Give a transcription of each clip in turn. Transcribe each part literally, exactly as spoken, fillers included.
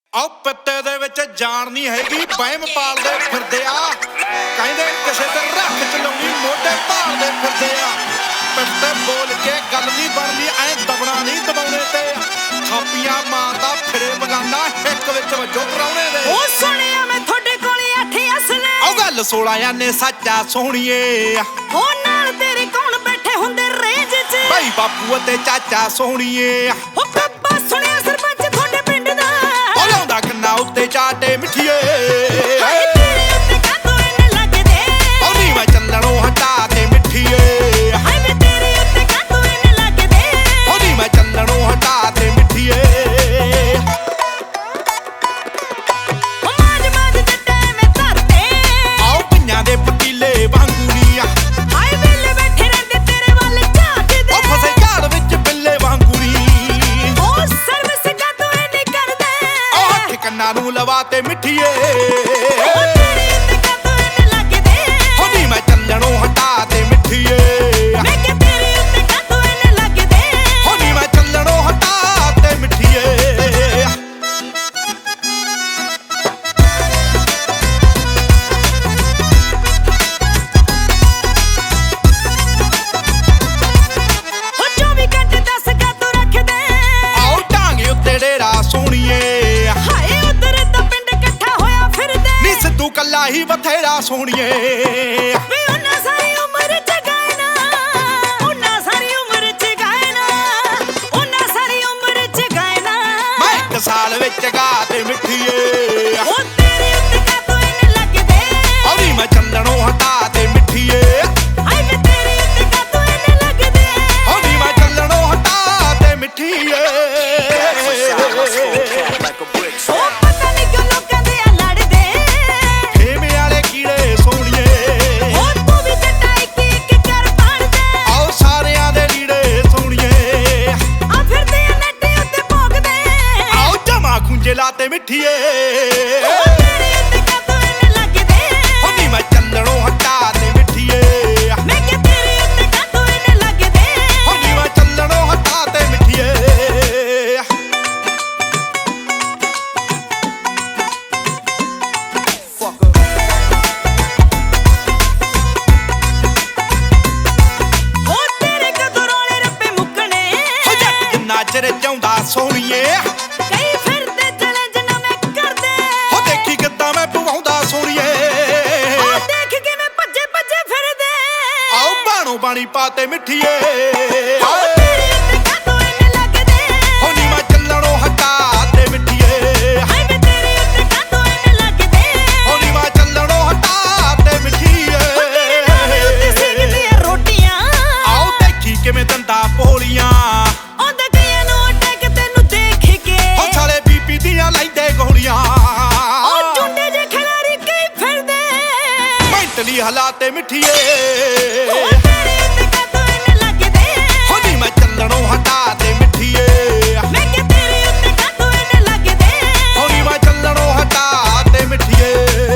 ਆਹ ਪੱਤੇ ਦੇ ਵਿੱਚ ਜਾਣ ਨਹੀਂ ਹੈਗੀ, ਵਹਿਮ ਪਾਲਦੇ ਫਿਰਦੇ ਆ। ਕਹਿੰਦੇ ਕਿਸੇ ਤੇ ਰੱਖ ਚਲਾਉਣੀ, ਮੋਢੇ ਭਾਲਦੇ ਫਿਰਦੇ ਆ। ਪੱਤੇ ਬੋਲ ਕੇ ਗੱਲ ਨਹੀਂ ਬਣਦੀ, ਐ ਦਬਣਾ ਨਹੀਂ ਦਬਾਉਣੇ ਤੇ। ਥਾਪੀਆਂ ਮਾਰਦਾ ਫਿਰੇ ਬਗਾਨਾ, ਹਿੱਕ ਵਿੱਚ ਵੱਜੋ ਪਰਾਉਣੇ ਦੇ। ਉਹ ਸੁਣਿਆ ਮੈਂ ਤੁਹਾਡੇ ਕੋਲੇ ਅੱਠ ਅਸਲੇ, ਉਹ ਗੱਲ ਸੋਲਾਂ ਨੇ ਸੱਚਾ ਸੋਹਣੀਏ। ਉਹ ਨਾਲ ਤੇਰੇ ਕੌਣ ਬੈਠੇ ਹੁੰਦੇ ਰੇਂਜ 'ਚ, ਭਾਈ ਬਾਪੂ ਅਤੇ ਚਾਚਾ ਸੋਹਣੀਏ। ਉਹ ਕੱਬਾ ਸੁਣਿਆ ਸਰਪੰਚ ਤੁਹਾਡੇ ਪਿੰਡ ਦਾ, ਉਹ ਲਾਉਂਦਾ ਕੰਨਾਂ ਉੱਤੇ ਚਾਟੇ ਮਿੱਠੀਏ। ਹਾਏ ਤੇਰੇ ਉੱਤੇ ਕਾਤੋਂ ਇੰਨੇ ਲੱਗਦੇ, ਉਹ ਨੀ ਮੈਂ ਚੱਲਣੋਂ ਹਟਾ ਤੇ ਮਿੱਠੀਏ। ਹਾਏ ਵੇ ਤੇਰੇ ਉੱਤੇ ਕਾਤੋਂ ਇੰਨੇ ਲੱਗਦੇ, ਉਹ ਨੀ ਮੈਂ ਚੱਲਣੋਂ ਹਟਾ ਤੇ ਮਿੱਠੀਏ। ਉਹ ਮਾਜ ਮਾਜ ਜੱਟੇ ਮੈਂ ਧਰਤੇ, ਆਓ ਪਈਆਂ ਦੇ ਪਤੀਲੇ ਵਾਂਗੂ ਨੀ ਆ। ਹਾਏ ਵੇਲੇ ਬੈਠੇ ਰਹਿੰਦੇ ਤੇਰੇ ਵੱਲ ਝਾਕਦੇ, ਉਹ ਫਸੇ ਝਾੜ ਵਿੱਚ ਬਿੱਲੇ ਵਾਂਗੂ ਨੀ। ਉਹ ਸਰਵਿਸ ਕਾਤੋਂ ਇੰਨੀ ਕਰਦੇ, ਉਹ ਹੱਥ ਕੰਨਾਂ ਨੂੰ ਲਵਾ ਤੇ ਮਿੱਠੀਏ। ਉਹ ਤੇਰੇ ਉੱਤੇ ਕਾਤੋਂ ਇੰਨੇ ਲੱਗਦੇ, ਉਹ ਨੀ ਮੈਂ ਚੱਲਣੋਂ ਹਟਾ ਤੇ ਮਿੱਠੀਏ। ਮੈਂ ਕਿ ਤੇਰੇ ਉੱਤੇ ਕਾਤੋਂ ਇੰਨੇ ਲੱਗਦੇ, ਉਹ ਨੀ ਮੈਂ ਚੱਲਣੋਂ ਹਟਾ ਤੇ ਮਿੱਠੀਏ। ਉਹ ਚੌਵੀ ਘੰਟੇ ਦਸ ਕਾਤੋਂ ਰੱਖਦੇ, ਆਓ ਢਾਂਗੇ ਉੱਤੇ ਡੇਰਾ ਸੋਹਣੀਏ। ਹਾਏ ਉਧਰ ਤਾਂ ਪਿੰਡ ਇਕੱਠਾ ਹੋਇਆ ਫਿਰਦੇ, ਨੀ ਸਿੱਧੂ ਕੱਲਾ ਹੀ ਬਥੇਰਾ ਸੋਹਣੀਏ। ਵੇ ਉਹਨਾਂ ਸਾਰੀ ਉਮਰ ਚ ਗਾਏ ਨਾ, ਉਹਨਾਂ ਸਾਰੀ ਉਮਰ ਚ ਗਾਏ ਨਾ, ਉਹਨਾਂ ਸਾਰੀ ਉਮਰ ਚ ਗਾਏ ਨਾ। ਮੈਂ ਇੱਕ ਸਾਲ ਵਿੱਚ ਗਾ ਤੇ ਮਿੱਠੀਏ। ਉਹ ਤੇਰੇ ਉੱਤੇ ਕਾਤੋਂ ਇੰਨੇ ਲੱਗਦੇ, ਉਹ ਨੀ ਮੈਂ ਚੱਲਣੋਂ ਹਟਾ ਤੇ ਮਿੱਠੀਏ। ਹਾਏ ਵੇ ਤੇਰੇ ਉੱਤੇ ਕਾਤੋਂ ਇੰਨੇ ਲੱਗਦੇ, ਉਹ ਨੀ ਮੈਂ ਚੱਲਣੋਂ ਹਟਾ ਤੇ ਮਿੱਠੀਏ। ਉਹ ਪਤਾ ਨਹੀਂ ਕਿਉਂ ਲੋਕਾਂ ਦੇ ਆ ਲੜਦੇ, ਖੇਮੇ ਵਾਲੇ ਕੀੜੇ ਸੋਹਣੀਏ। ਉਹ ਤੂੰ ਵੀ ਜੱਟਾ ਇੱਕ ਇੱਕ ਕਰ ਪਾੜਦੇ, ਆਓ ਸਾਰਿਆਂ ਦੇ ਲੀੜੇ ਸੋਹਣੀਏ। ਆ ਫਿਰਦੇ ਆ ਨੱਟੇ ਉੱਤੇ ਭੋਗਦੇ, ਆਓ ਜਮਾ ਖੁੰਝੇ ਲਾ ਤੇ ਮਿੱਠੀਏ। ਉਹ ਤੇਰੇ ਉੱਤੇ ਕਾਤੋਂ ਇੰਨੇ ਲੱਗਦੇ, ਉਹ ਨੀ ਮੈਂ ਚੱਲਣੋਂ ਹਟਾ ਤੇ ਮਿੱਠੀਏ। ਮੈਂ ਕਿ ਤੇਰੇ ਉੱਤੇ ਕਾਤੋਂ ਇੰਨੇ ਲੱਗਦੇ, ਉਹ ਨੀ ਮੈਂ ਚੱਲਣੋਂ ਹਟਾ ਤੇ ਮਿੱਠੀਏ। ਉਹ ਤੇਰੇ ਕਦੋਂ ਰੋਲੇ ਰੱਪੇ ਮੁੱਕਣੇ, ਉਹ ਜੱਟ ਜਿੰਨਾ ਚਿਰ ਚਾਹੁੰਦਾ ਸੋਹਣੀਏ। ਕਈ ਫਿਰਦੇ ਚੈਲੰਜ ਨਾ ਮੈਂ ਕਰਦੇ, ਉਹ ਦੇਖੀ ਕਿੱਦਾਂ ਮੈਂ ਪਵਾਉਂਦਾ ਸੋਹਣੀਏ। ਉਹ ਦੇਖ ਕਿਵੇਂ ਭੱਜੇ ਭੱਜੇ ਫਿਰਦੇ, ਆਓ ਬਾਣੋ ਬਾਣੀ ਪਾ ਤੇ ਮਿੱਠੀਏ। ਉਹ ਤੇਰੇ ਉੱਤੇ ਕਾਤੋਂ ਇੰਨੇ ਲੱਗਦੇ, ਉਹ ਨੀ ਮੈਂ ਚੱਲਣੋਂ ਹਟਾ ਤੇ ਮਿੱਠੀਏ। ਹਾਏ ਵੇ ਤੇਰੇ ਉੱਤੇ ਕਾਤੋਂ ਇੰਨੇ ਲੱਗਦੇ, ਉਹ ਨੀ ਮੈਂ ਚੱਲਣੋਂ ਹਟਾ ਤੇ ਮਿੱਠੀਏ। ਉਹ ਤੇਰੇ ਨਾਲੇ ਉੱਤੇ ਸੇਕਦੀਆਂ ਰੋਟੀਆਂ, ਆਓ ਦੇਖੀ ਕਿਵੇਂ ਦੰਦਾ ਪੋਲੀਆਂ। ਉਹਦੇ ਕਈਆਂ ਨੂੰ ਅਟੈਕ ਤੈਨੂੰ ਦੇਖ ਕੇ, ਉਹ ਸਾਲੇ ਬੀਪੀ ਦੀਆਂ ਲੈਂਦੇ ਗੋਲੀਆਂ। ਉਹ ਚੁੰਡੇ ਜੇ ਖਿਲਾਰੀ ਕਈ ਫਿਰਦੇ, ਮੈਂਟਲੀ ਹਲਾ ਤੇ ਮਿੱਠੀਏ। ਉਹ ਤੇਰੇ ਉੱਤੇ ਕਾਤੋਂ ਇੰਨੇ ਲੱਗਦੇ, ਉਹ ਨੀ ਮੈਂ ਚੱਲਣੋਂ ਹਟਾ ਤੇ ਮਿੱਠੀਏ। ਮੈਂ ਕਿ ਤੇਰੇ ਉੱਤੇ ਕਾਤੋਂ ਇੰਨੇ ਲੱਗਦੇ, ਉਹ ਨੀ ਮੈਂ ਚੱਲਣੋਂ ਹਟਾ ਤੇ ਮਿੱਠੀਏ।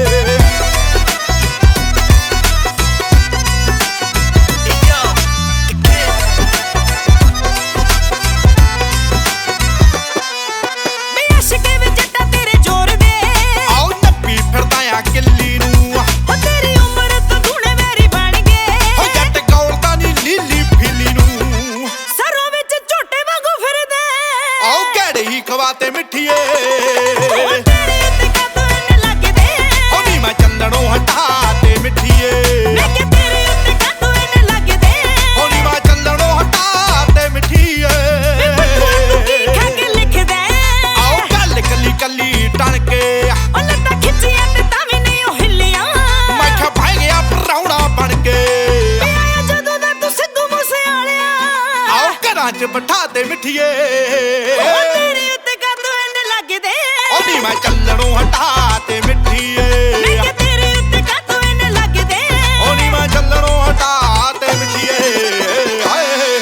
ਵੇ ਅਸ਼ਕੇ ਵਿੱਚ ਜੱਟਾ ਤੇਰੇ ਜ਼ੋਰ ਦੇ, ਆਓ ਨੱਪੀ ਫਿਰਦਾ ਆ ਕਿੱਲੀ ਨੂੰ। ਉਹ ਤੇਰੀ ਉਮਰ ਤੋਂ ਦੂਣੇ ਮੇਰੀ ਬਣ ਗਏ, ਉਹ ਜੱਟ ਗੌਲਦਾ ਨੀ ਲੀਲੀ ਫਿਲੀ ਨੂੰ। ਸਰੋਂ ਵਿੱਚ ਝੋਟੇ ਵਾਂਗੂ ਫਿਰਦੇ, ਆਓ ਘੜੇ ਹੀ ਖਵਾ ਤੇ ਮਿੱਠੀਏ। ਉਹ ਤੇਰੇ ਉੱਤੇ ਕਾਤੋਂ ਇੰਨੇ ਲੱਗਦੇ, ਉਹ ਨੀ ਮੈਂ ਚੱਲਣੋਂ ਹਟਾ ਤੇ ਮਿੱਠੀਏ। ਮੈਂ ਕਿ ਤੇਰੇ ਉੱਤੇ ਕਾਤੋਂ ਇੰਨੇ ਲੱਗਦੇ, ਉਹ ਨੀ ਮੈਂ ਚੱਲਣੋਂ ਹਟਾ ਤੇ ਮਿੱਠੀਏ। ਵੇ ਪੁੱਤਰਾ ਤੂੰ ਕੀ ਖਾ ਕੇ ਲਿਖਦਾ, ਆਓ ਗੱਲ ਕੱਲੀ ਕੱਲੀ ਟਣ ਕੇ। ਉਹ ਲੱਤਾਂ ਖਿੱਚੀਆਂ ਤੇ ਤਾਂ ਵੀ ਨਹੀਂ ਉਹ ਹਿੱਲੀਆਂ, ਮੈਂ ਕਿਹਾ ਬਹਿ ਗਿਆ ਪ੍ਰਾਹੁਣਾ ਬਣ ਕੇ। ਵੇ ਆਇਆ ਜਦੋਂ ਦਾ ਤੂੰ ਸਿੱਧੂ ਮੂਸੇਵਾਲਿਆ, ਆਓ ਘਰਾਂ 'ਚ ਬਿਠਾ ਤੇ ਮਿੱਠੀਏ। ਉਹ ਤੇਰੇ ਉੱਤੇ ਕਾਤੋਂ ਇੰਨੇ ਲੱਗਦੇ, ਉਹ ਨੀ ਮੈਂ ਚੱਲਣੋਂ ਹਟਾ ਤੇ ਮਿੱਠੀਏ। ਮੈਂ ਕਿ ਤੇਰੇ ਉੱਤੇ ਕਾਤੋਂ ਇੰਨੇ ਲੱਗਦੇ, ਉਹ ਨੀ ਮੈਂ ਚੱਲਣੋਂ ਹਟਾ ਤੇ ਮਿੱਠੀਏ। ਹਾਏ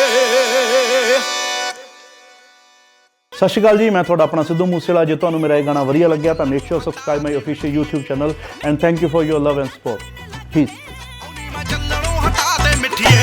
ਸਤਿ ਸ਼੍ਰੀ ਅਕਾਲ ਜੀ, ਮੈਂ ਤੁਹਾਡਾ ਆਪਣਾ ਸਿੱਧੂ ਮੂਸੇਵਾਲਾ। ਜੇ ਤੁਹਾਨੂੰ ਮੇਰਾ ਇਹ ਗਾਣਾ ਵਧੀਆ ਲੱਗਿਆ ਤਾਂ make sure subscribe my official YouTube channel and thank you for your love and support. Peace. ਉਹ ਨੀ ਮੈਂ ਚੱਲਣੋਂ ਹਟਾ ਤੇ ਮਿੱਠੀਏ।